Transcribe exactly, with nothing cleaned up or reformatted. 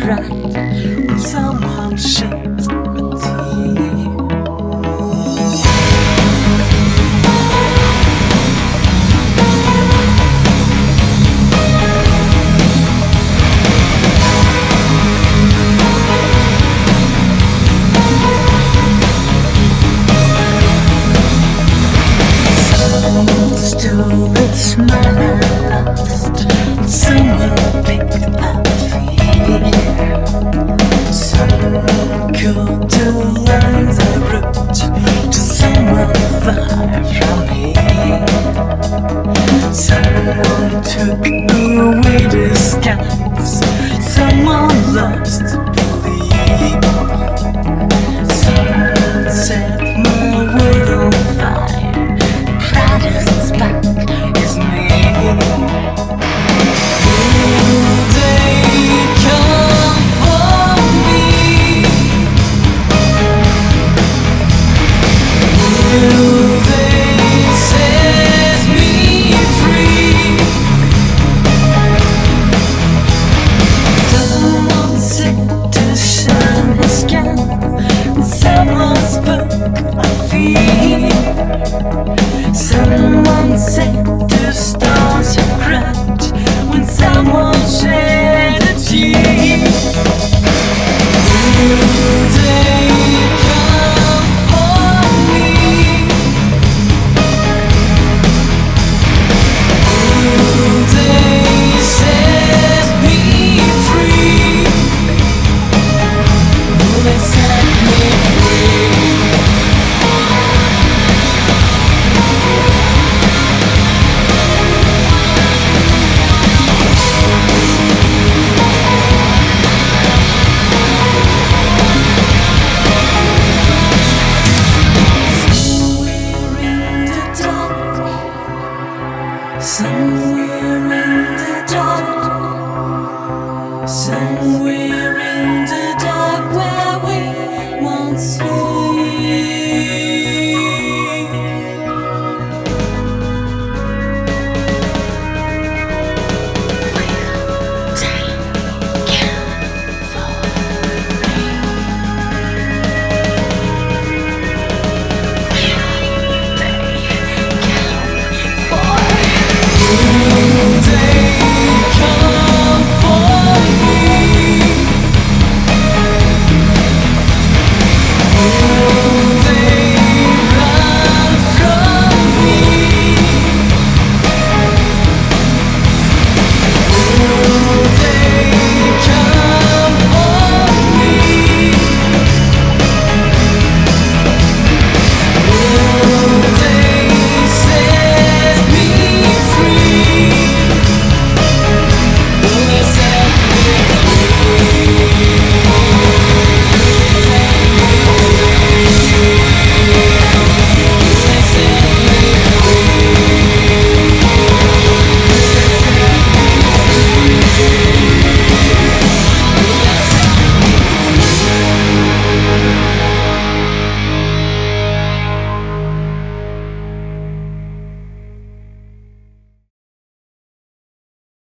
right when someone sheds a tear. Still this smile lost when someone picked up fear. Someone cut the lines I wrote to someone far from here. Someone took away the skies. Someone lost to believe. Someone set my world on fire. Proudest back is me. Will they come for me? Will they set me free? Someone said to shine his gun. Someone spoke of fear. Someone said the stars have cried when someone shed a tear. Will they come for me? Will they set me free? Will they set me free? Somewhere in the dark, somewhere